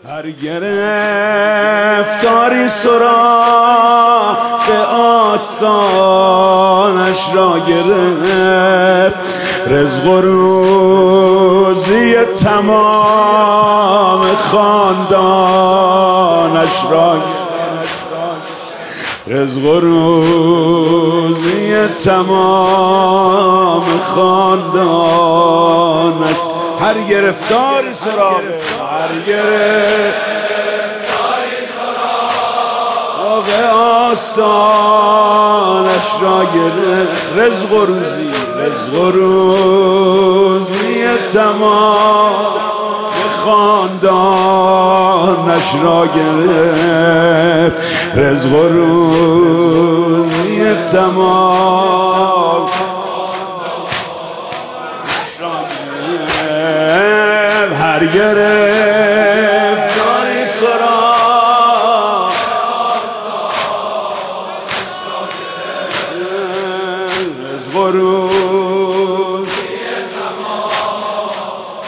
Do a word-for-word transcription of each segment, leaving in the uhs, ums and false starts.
هر گرفتاری سراغ آستانش را گرفت، رزق و روزی تمام خاندانش را گرفت، رزق و روزی تمام خاندانش. هر گرفتاری سراغ هر گرفتاری سراغ آستانش را گرفت، رزق و روزی رزق و روزی تمام خاندانش را گرفت، رزق و روزی تمام هر گرفتاری سراغ رزق و روزی تمام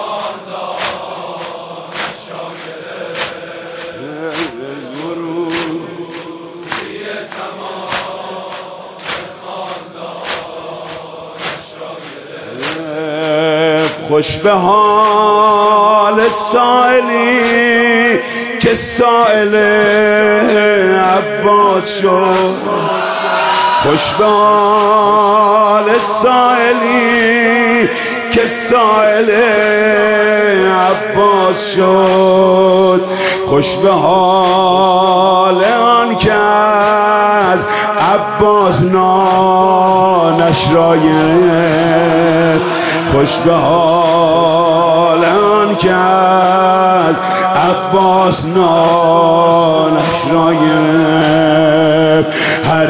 خاندانش را گرفت، رزق و روزی تمام خاندانش را گرفت. خوش به حال سائلی که سائل عباس شد، خوش به حال سائلی که سائل عباس شد، خوش به حال آن که از عباس نانش را گرفت، خوش به حال آن که از عباس نانش را گرفت. هر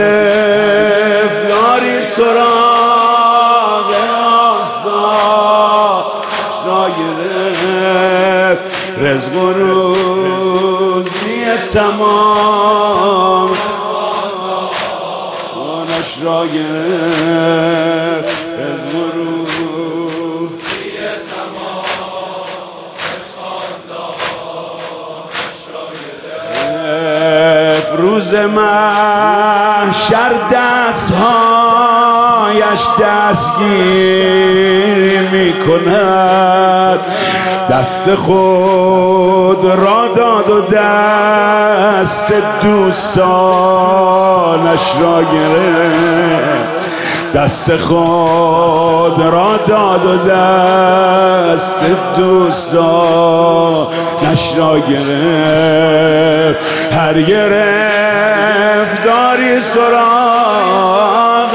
گرفتاری سراغ آستانش را گرفت، رزق و روزی تمام خاندانش را گرفت، رزق و روزی تمام خاندانش را گرفت. روز محشر دستهایش دستگیر می کند، دست خود را داد و دست دوستانش را گرفت، دست خود را داد و دست دوستانش را گرفت. هر گرفتاری سراغ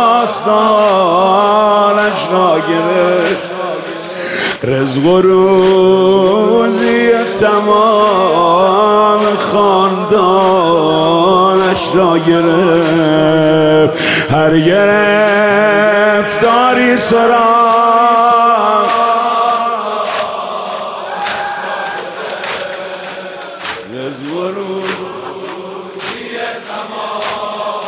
آستانش را گرفت، رزق و روزی تمام خاندانش را گرفت. هر گرفتاری سراغ رزق و روزی تمام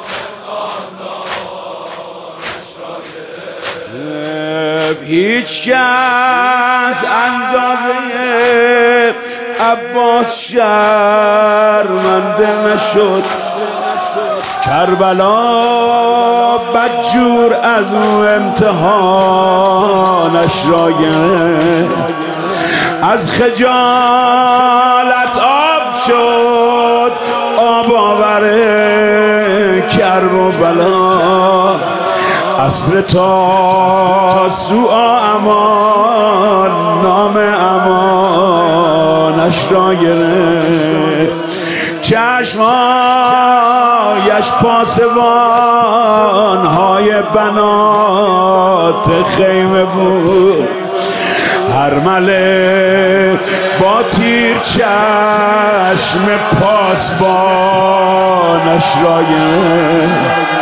خاندانش را گرفت. هیچ کس اندازه عباس شرمنده نشد، کربلا بدجور از او امتحانش را گرفت، از خجالت آب شد آب آور کرب و بلا، عصر تا سوء امان نام امانش را گرفت، چشمایش پاسبان های بنات خیمه بود، هر مله با تیر چشم پاسبانش را گرفت.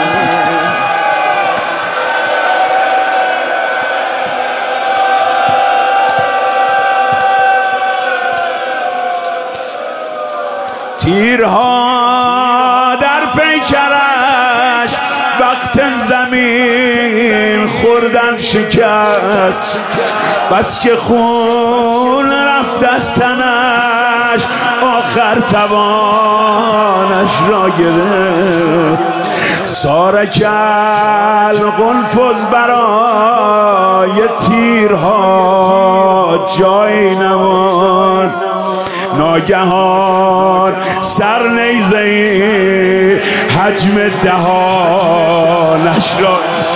تیرها در پیکرش وقت زمین خوردن شکست، بس که خون رفت دستنش آخر توانش را گرفت. سارک القنفذ برای تیرها جای نماند. ناگهان سر نیزه حجم دهانش را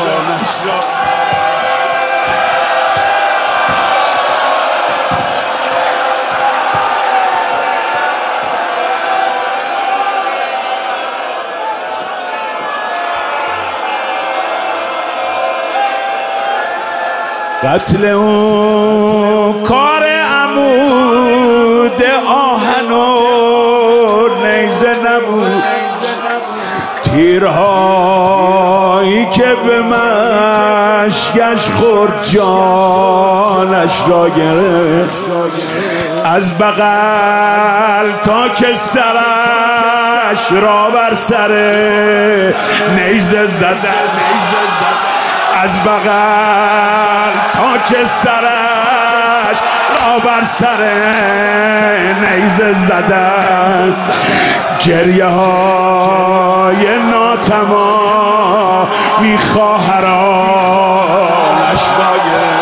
قتل اون کار عمود آهن و نیزه نبود، تیرهایی که به مشکش خورد جانش را گرفت. از بغل تا که سرش را بر سر نیزه زدن، از بغل تا که سرش را بر سر نیزه زدن. گریه های ناتمامی خواهرانش را گرفت.